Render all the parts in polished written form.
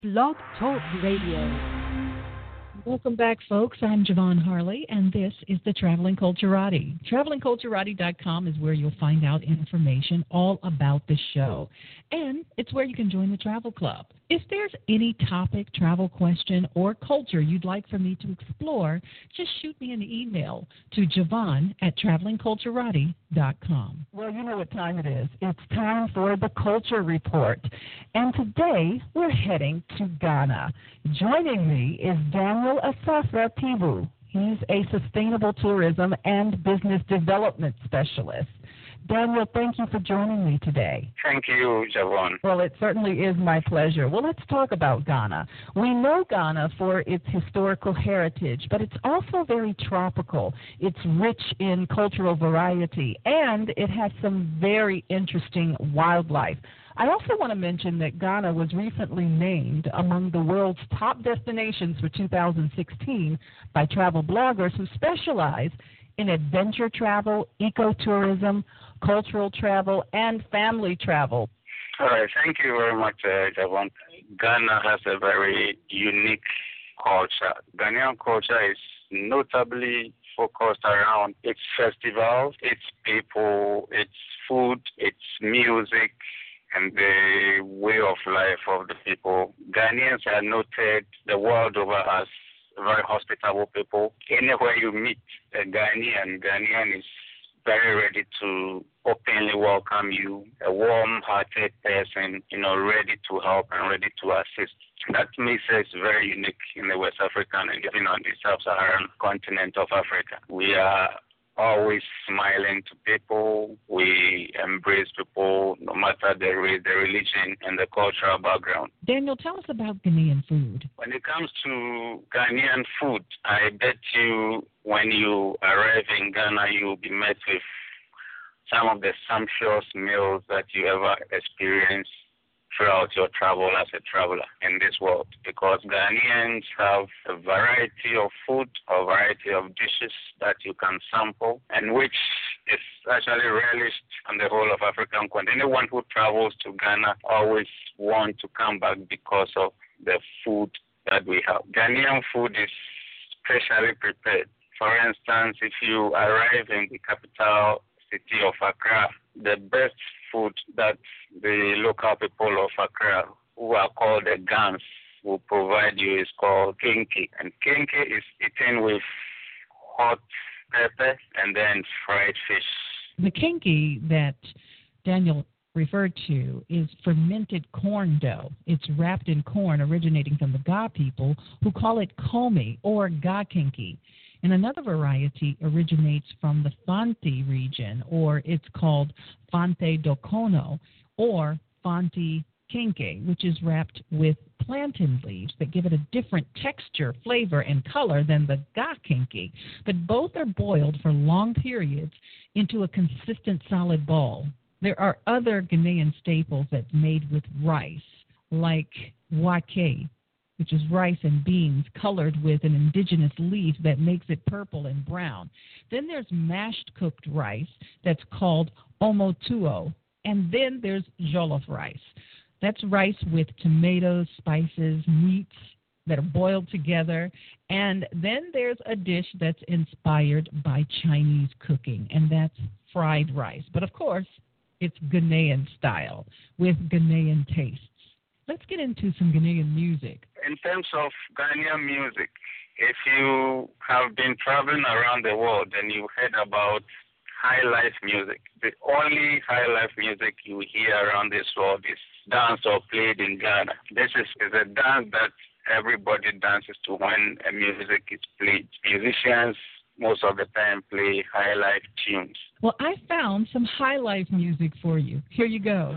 Blog Talk Radio. Welcome back, folks. I'm Javon Harley, and this is the Traveling Culturati. TravelingCulturati.com is where you'll find out information all about the show, and it's where you can join the travel club. If there's any topic, travel question, or culture you'd like for me to explore, just shoot me an email to javon@travelingculturati.com. Well, you know what time it is. It's time for the Culture Report, and today we're heading to Ghana. Joining me is Daniel Asafra Pibu. He's a sustainable tourism and business development specialist. Daniel, thank you for joining me today. Thank you, Javon. Well, it certainly is my pleasure. Well, let's talk about Ghana. We know Ghana for its historical heritage, but it's also very tropical. It's rich in cultural variety, and it has some very interesting wildlife. I also want to mention that Ghana was recently named among the world's top destinations for 2016 by travel bloggers who specialize in adventure travel, ecotourism, cultural travel, and family travel. All right, thank you very much, Javon. Ghana has a very unique culture. Ghanaian culture is notably focused around its festivals, its people, its food, its music, and the way of life of the people. Ghanaians are noted the world over as very hospitable people. Anywhere you meet a Ghanaian is very ready to openly welcome you, a warm-hearted person, ready to help and ready to assist. That makes us very unique in the West African and even on the Sub-Saharan continent of Africa. We are always smiling to people. We embrace people no matter the race, the religion, and the cultural background. Daniel, tell us about Ghanaian food. When it comes to Ghanaian food, I bet you when you arrive in Ghana, you'll be met with some of the sumptuous meals that you ever experienced throughout your travel as a traveler in this world, because Ghanaians have a variety of food, a variety of dishes that you can sample, and which is actually relished on the whole of African continent. Anyone who travels to Ghana always want to come back because of the food that we have. Ghanaian food is specially prepared. For instance, if you arrive in the capital city of Accra, the best food that the local people of Accra, who are called the Gans, will provide you is called kinky. And kinky is eaten with hot pepper and then fried fish. The kinky that Daniel referred to is fermented corn dough. It's wrapped in corn originating from the Ga people who call it komi or Ga kinky. And another variety originates from the Fanti region, or it's called Fante Dokono, or Fanti Kinke, which is wrapped with plantain leaves that give it a different texture, flavor, and color than the Ga Kinke. But both are boiled for long periods into a consistent solid ball. There are other Ghanaian staples that's made with rice, like wake, which is rice and beans colored with an indigenous leaf that makes it purple and brown. Then there's mashed cooked rice that's called omotuo. And then there's jollof rice. That's rice with tomatoes, spices, meats that are boiled together. And then there's a dish that's inspired by Chinese cooking, and that's fried rice. But of course, it's Ghanaian style with Ghanaian tastes. Let's get into some Ghanaian music. In terms of Ghanaian music, if you have been traveling around the world and you heard about high life music, the only high life music you hear around this world is danced or played in Ghana. This is a dance that everybody dances to when a music is played. Musicians most of the time play high life tunes. Well, I found some high life music for you. Here you go.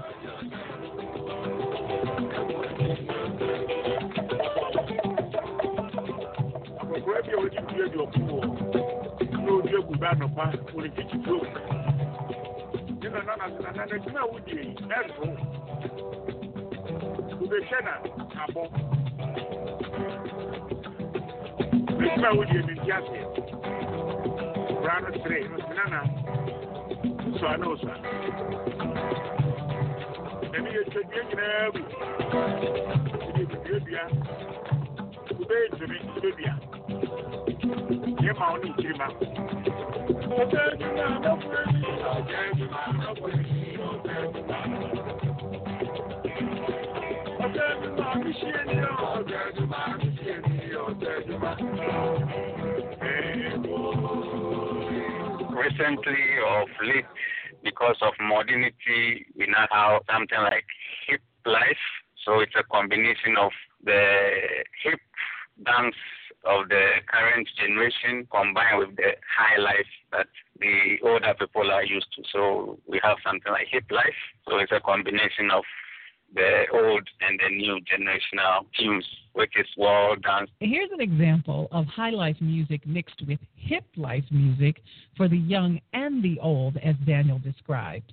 Recently, of late, because of modernity, we now have something like hip life. So it's a combination of the hip dance of the current generation combined with the high life that the older people are used to. So we have something like hip life. So it's a combination of the old and the new generational tunes, which is world dance. Here's an example of high life music mixed with hip life music for the young and the old, as Daniel described.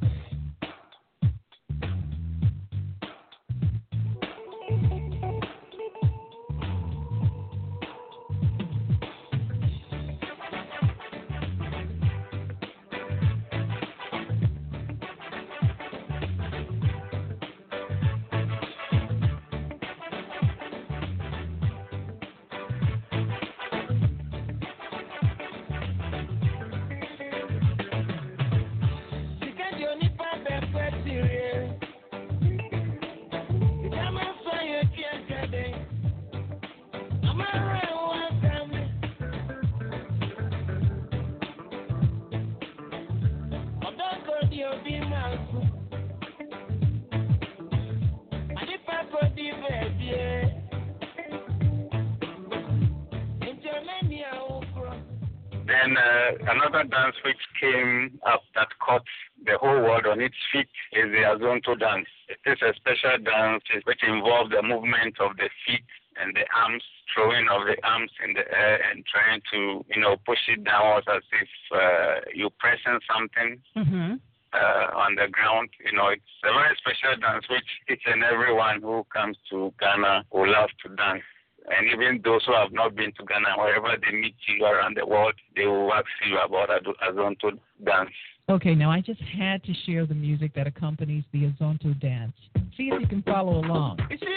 Then another dance which came up that caught the whole world on its feet is the Azonto dance. It is a special dance which involves the movement of the feet and the arms, throwing of the arms in the air and trying to, push it downwards as if you're pressing something on the ground. It's a very special dance which each and everyone who comes to Ghana will love to dance. And even those who have not been to Ghana, wherever they meet you around the world, they will ask you about Azonto dance. Okay, now I just had to share the music that accompanies the Azonto dance. See if you can follow along.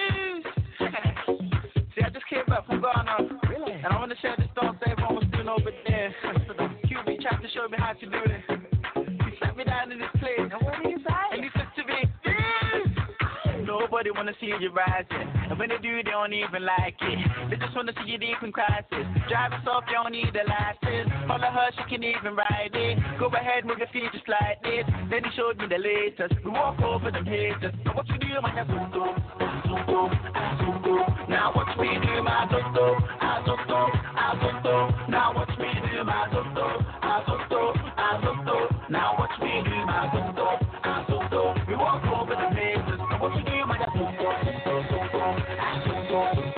See, I just came back from Ghana. Really? And I want to share this dance that everyone was doing over there. QB tried to show me how to do this. He sat me down in this place. And what did he say? And he said to me, nobody want to see you rising. And when they do, they don't even like it. They just want to see you deep in crisis. Driving soft, you don't need a license. Follow her, she can even ride it. Go ahead, move your feet just like this. Then he showed me the latest. We walk over them haters. Now what you do, my Azonto, Azonto, Azonto. Now watch me do my Azonto, Azonto, Azonto. Now watch me do my Azonto, Azonto, Azonto. Now watch me do my Azonto, Azonto. We walk over them haters. Now what you do, my Azonto, Azonto, Azonto,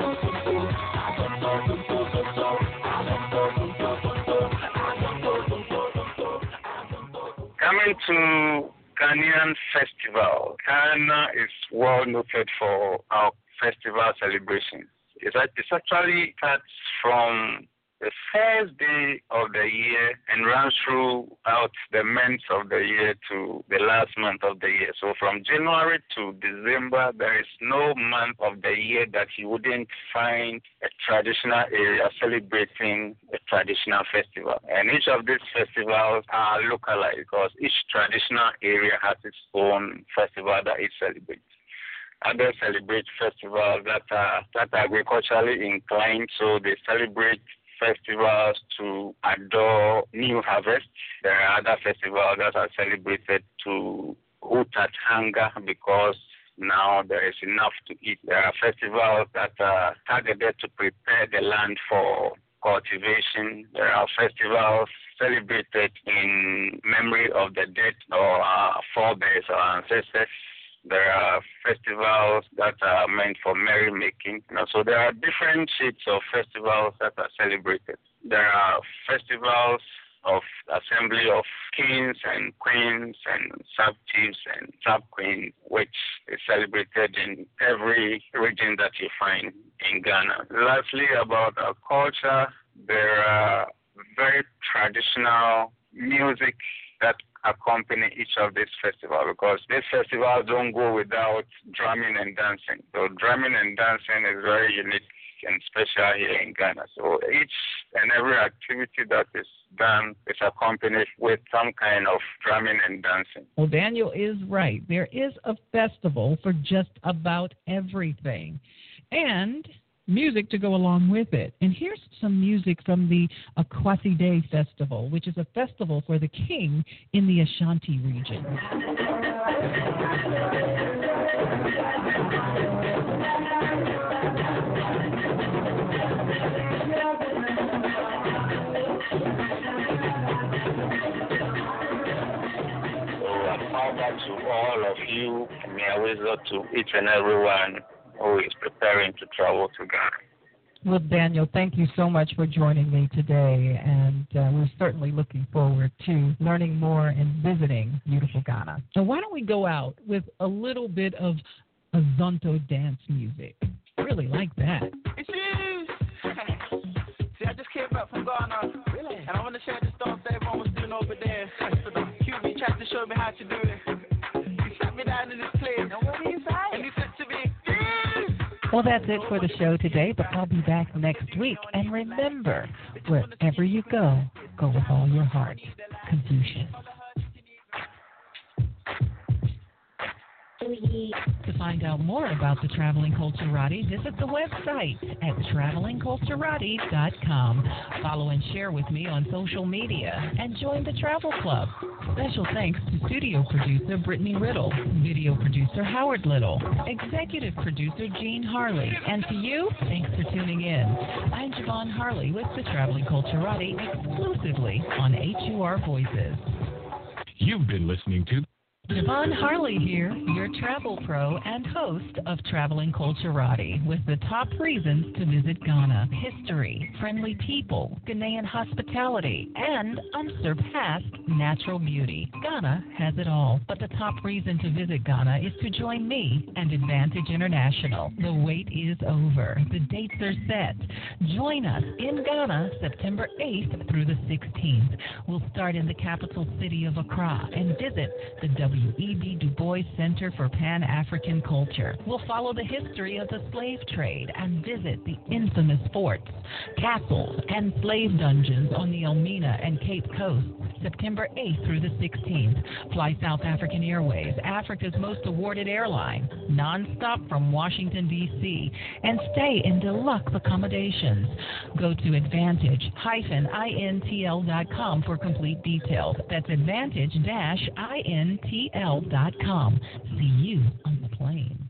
Coming to Ghanaian festival. Ghana is well noted for our festival celebration. It actually starts from the first day of the year and runs throughout the months of the year to the last month of the year. So from January to December, there is no month of the year that you wouldn't find a traditional area celebrating a traditional festival. And each of these festivals are localized because each traditional area has its own festival that it celebrates. Others celebrate festivals that are agriculturally inclined, so they celebrate festivals to adore new harvest. There are other festivals that are celebrated to hoot at hunger because now there is enough to eat. There are festivals that are targeted to prepare the land for cultivation. There are festivals celebrated in memory of the dead or our forebears or ancestors. There are festivals that are meant for merrymaking. So there are different shapes of festivals that are celebrated. There are festivals of assembly of kings and queens and sub-chiefs and sub-queens, which is celebrated in every region that you find in Ghana. Lastly, about our culture, there are very traditional music that accompany each of these festivals, because these festivals don't go without drumming and dancing. So drumming and dancing is very unique and special here in Ghana. So each and every activity that is done is accompanied with some kind of drumming and dancing. Well, Daniel is right. There is a festival for just about everything, and music to go along with it. And here's some music from the Akwasi Day Festival, which is a festival for the king in the Ashanti region. To all of you, and may I visit to each and everyone who is preparing to travel to Ghana. Well, Daniel, thank you so much for joining me today, and we're certainly looking forward to learning more and visiting beautiful Ghana. So why don't we go out with a little bit of Azonto dance music? I really like that. See, I just came back from Ghana, and I want to share this dance that everyone was doing over there. So the QB tried to show me how to do it. He sat me down in this place, and he said to me, Well, that's it for the show today, but I'll be back next week. And remember, wherever you go, go with all your heart. Confucius. To find out more about the Traveling Culturati, visit the website at travelingculturati.com. Follow and share with me on social media and join the Travel Club. Special thanks to studio producer Brittany Riddle, video producer Howard Little, executive producer Jean Harley, and to you, thanks for tuning in. I'm Javon Harley with the Traveling Culturati exclusively on HUR Voices. You've been listening to Javon Harley here, your travel pro and host of Traveling Culturati, with the top reasons to visit Ghana: history, friendly people, Ghanaian hospitality, and unsurpassed natural beauty. Ghana has it all, but the top reason to visit Ghana is to join me and Advantage International. The wait is over. The dates are set. Join us in Ghana September 8th through the 16th. We'll start in the capital city of Accra and visit the W.E.B. Du Bois Center for Pan-African Culture. We'll follow the history of the slave trade and visit the infamous forts, castles, and slave dungeons on the Elmina and Cape Coast, September 8th through the 16th. Fly South African Airways, Africa's most awarded airline, nonstop from Washington, D.C., and stay in deluxe accommodations. Go to advantage-intl.com for complete details. That's advantage-intl.com. See you on the plane.